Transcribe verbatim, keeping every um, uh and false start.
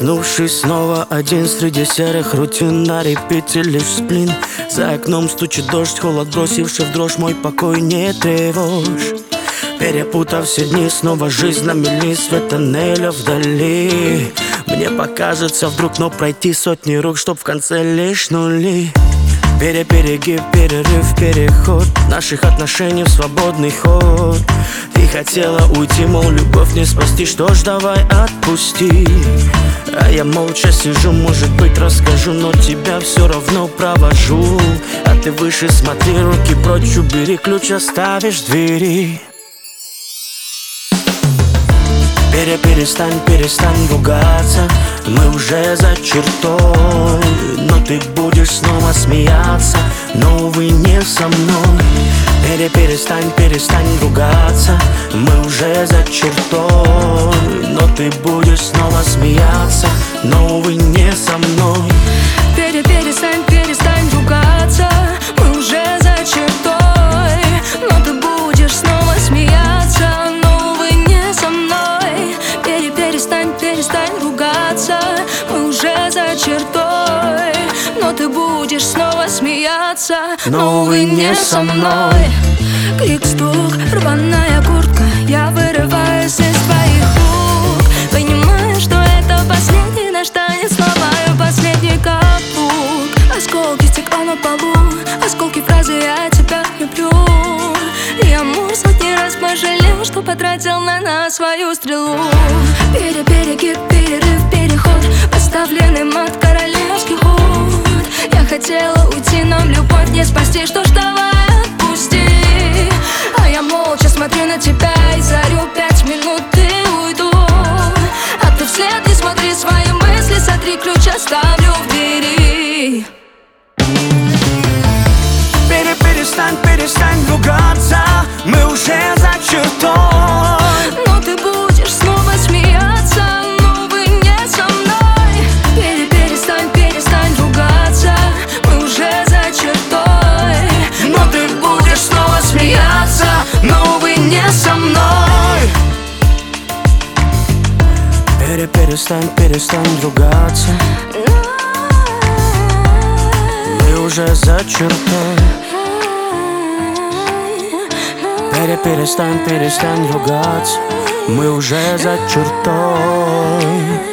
Проснувшись снова один среди серых рутин, на репите лишь сплин. За окном стучит дождь, холод, бросивший в дрожь мой покой, не тревожь. Перепутав все дни, снова жизнь на мели, свет тоннеля вдали. Мне покажется вдруг, но пройти сотни рук, чтоб в конце лишь нули. Переперегиб, перерыв, переход наших отношений в свободный ход. Ты хотела уйти, мол, любовь не спасти, что ж, давай отпусти. А я молча сижу, может быть, расскажу, но тебя все равно провожу. А ты выше смотри, руки прочь убери, ключ оставишь в двери. Перестань, перестань ругаться, мы уже за чертой. Но ты будешь снова смеяться, но, увы, не со мной. Перестань, перестань ругаться, мы уже за чертой. Но ты будешь снова смеяться, но, увы, не со мной. Перестань, перестань ругаться, мы уже за чертой. Но ты будешь снова смеяться, но, увы, не со мной. Перестань, перестань ругаться, мы уже за чертой. Но ты будешь снова смеяться, но, увы, не со мной. Крик, стук, рваная куртка, я вырываюсь из твоих рук. Понимаю, что это последний наш танец, сломаю последний каблук. Осколки стекла на полу, осколки фразы «я тебя люблю». И амур сотни раз пожалел, что потратил на нас свою стрелу. Переперегиб, перерыв, переход, поставленный мат, королевский ход. Я хотела уйти, нам любовь не спасти, что ж, давай отпусти. А я молча смотрю на тебя и зарю пять минут и уйду. А ты вслед не смотри, свои мысли сотри, ключ оставлю в двери. Перестань, перестань ругаться, мы уже за чертой. Но ты будешь снова смеяться, но, увы, не со мной. Перестань, перестань ругаться, мы уже за чертой. Но ты будешь снова смеяться, но, увы, не со мной. Перестань, перестань ругаться, мы уже за чертой. Перестань, перестань ругаться, мы уже за чертой.